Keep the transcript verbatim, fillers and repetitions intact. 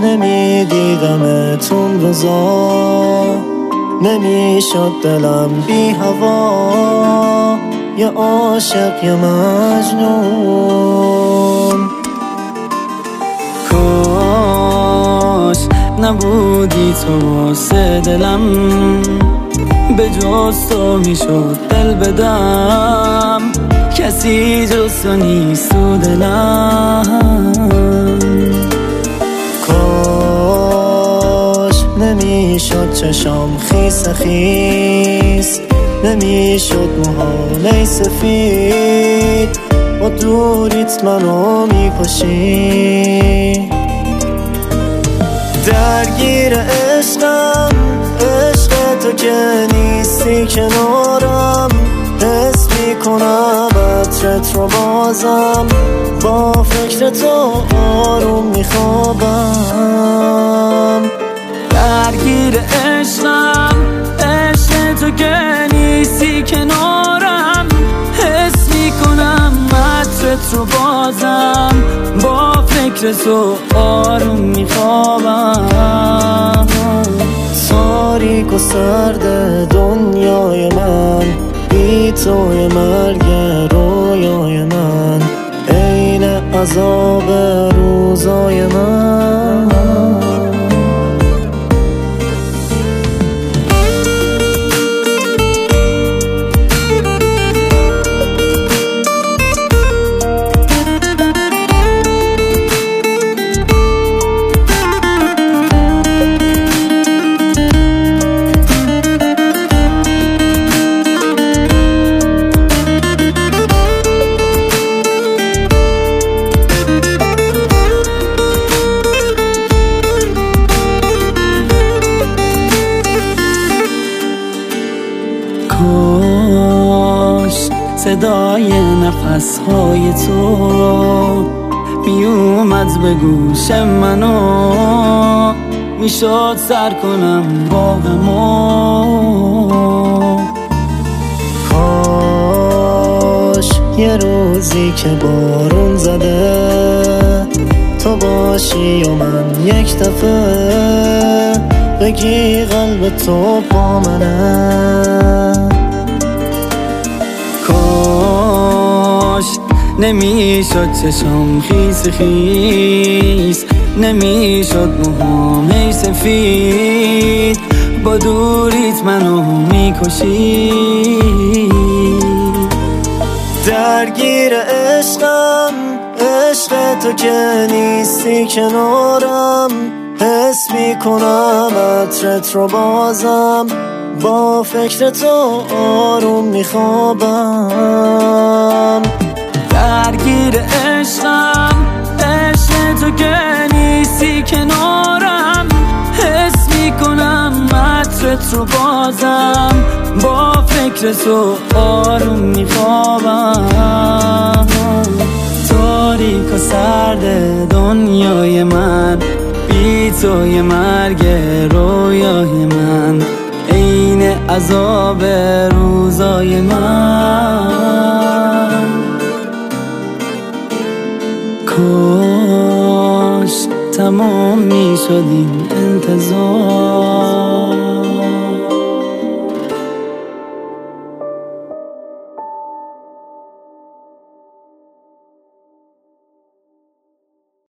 نمیدیدمتون روزا، نمیشد دلم بی هوا، یه عاشق یه مجنون. کاش نبودی تو واسه دلم، به جز تو میشد دل بدم، کسی جز تو نیست تو دلم. کاش نمیشد چشام خیس خیس، نمیشد موهام سفید، با دوریت منو میکشی. درگیر عشقم، عشق تو که نیستی کنارم، حس میکنم عطرت رو بازم، با فکر تو آروم میخوابم. درگیر عشقم، عشق تو که نیستی کنارم، حس میکنم عطرت رو بازم، با فکر تو آروم میخوابم. تاریک و سرد دنیای من، بی توی مرگ رویای من، عین عذاب روزای من. کاش صدای نفسهای تو می اومد به گوش منو، میشد سر کنم با غمو. کاش یه روزی که بارون زده، تو باشی و من یک دفعه بگی قلب تو با منه. کاش نمیشد چشم خیس خیس، نمیشد موهام سفید، با دوریت منو میکشی. درگیر عشقم، عشق تو که نیستی کنارم، حس میکنم عطرت رو بازم، با فکر تو آروم میخوابم. درگیر عشقم، عشق تو که نیستی کنارم، حس میکنم عطرت رو بازم، با فکر تو آروم میخوابم. تاریک و سرد دنیای من، بی توی مرگ رویای من، عین عذاب روزای من. کاش تمام میشد این انتظار،